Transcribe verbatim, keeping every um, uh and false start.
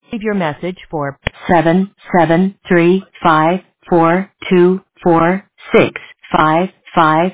Leave your message for seven seven three five four two four six five five.